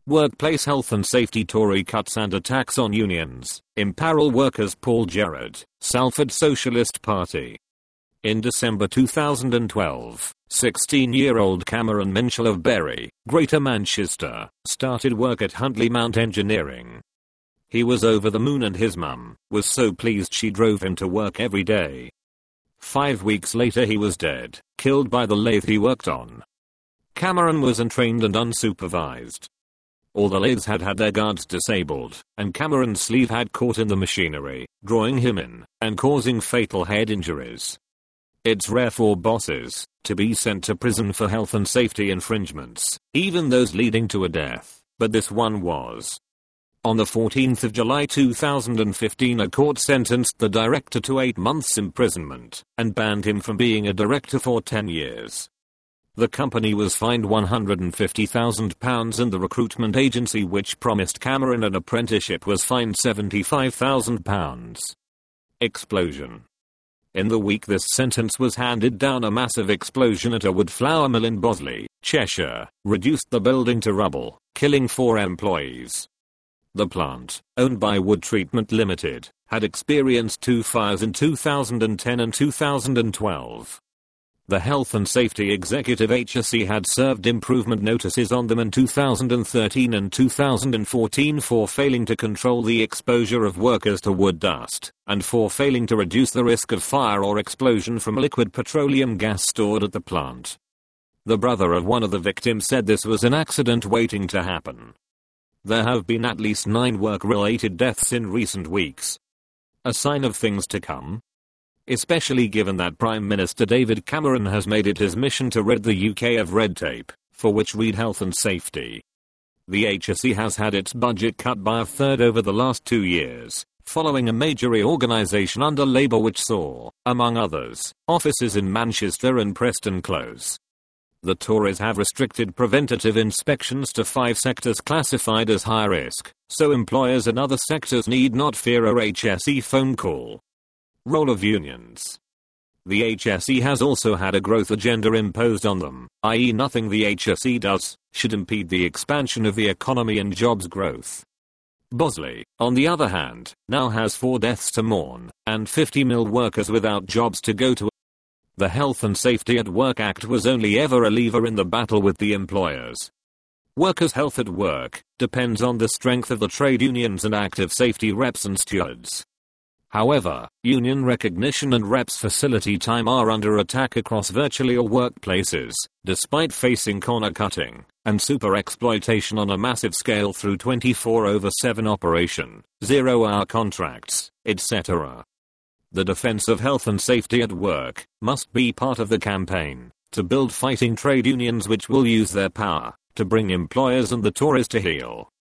Workplace health and safety Tory cuts and attacks on unions, imperil workers. Paul Gerard, Salford Socialist Party. In December 2012, 16-year-old Cameron Minshall of Bury, Greater Manchester, started work at Huntley Mount Engineering. He was over the moon and his mum was so pleased she drove him to work every day. 5 weeks later he was dead, killed by the lathe he worked on. Cameron was untrained and unsupervised. All the lathes had their guards disabled, and Cameron's sleeve had caught in the machinery, drawing him in and causing fatal head injuries. It's rare for bosses to be sent to prison for health and safety infringements, even those leading to a death, but this one was. On the 14th of July 2015, a court sentenced the director to 8 months imprisonment and banned him from being a director for 10 years. The company was fined £150,000 and the recruitment agency which promised Cameron an apprenticeship was fined £75,000. Explosion. In the week this sentence was handed down, a massive explosion at a wood flour mill in Bosley, Cheshire, reduced the building to rubble, killing 4 employees. The plant, owned by Wood Treatment Limited, had experienced 2 fires in 2010 and 2012. The Health and Safety Executive HSE had served improvement notices on them in 2013 and 2014 for failing to control the exposure of workers to wood dust, and for failing to reduce the risk of fire or explosion from liquid petroleum gas stored at the plant. The brother of one of the victims said this was an accident waiting to happen. There have been at least 9 work-related deaths in recent weeks. A sign of things to come? Especially given that Prime Minister David Cameron has made it his mission to rid the UK of red tape, for which read health and safety. The HSE has had its budget cut by a third over the last 2 years, following a major reorganisation under Labour which saw, among others, offices in Manchester and Preston close. The Tories have restricted preventative inspections to 5 sectors classified as high risk, so employers in other sectors need not fear a HSE phone call. Role of unions. The HSE has also had a growth agenda imposed on them, i.e. nothing the HSE does should impede the expansion of the economy and jobs growth. Bosley, on the other hand, now has 4 deaths to mourn, and 50 mill workers without jobs to go to. The Health and Safety at Work Act was only ever a lever in the battle with the employers. Workers' health at work depends on the strength of the trade unions and active safety reps and stewards. However, union recognition and reps facility time are under attack across virtually all workplaces, despite facing corner cutting and super exploitation on a massive scale through 24/7 operation, 0-hour contracts, etc. The defense of health and safety at work must be part of the campaign to build fighting trade unions which will use their power to bring employers and the Tories to heel.